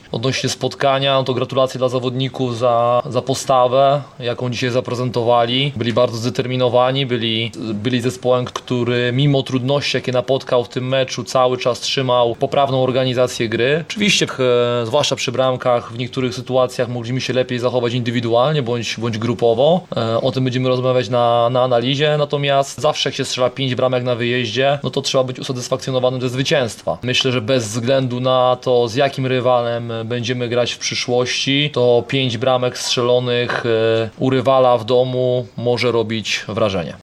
Odnośnie spotkania, no to gratulacje dla zawodników za postawę, jaką dzisiaj zaprezentowali. Byli bardzo zdeterminowani, byli zespołem, który mimo trudności, jakie napotkał w tym meczu, cały czas trzymał poprawną organizację gry. Oczywiście, zwłaszcza przy bramkach, w niektórych sytuacjach mogliśmy się lepiej zachować indywidualnie bądź grupowo. O tym będziemy rozmawiać na analizie, natomiast zawsze jak się strzela 5 bramek na wyjeździe, no to trzeba być usatysfakcjonowanym ze zwycięstwa. Myślę, że bez względu na to, z jakim rywalem będziemy grać w przyszłości, to 5 bramek strzelonych u rywala w domu może robić wrażenie.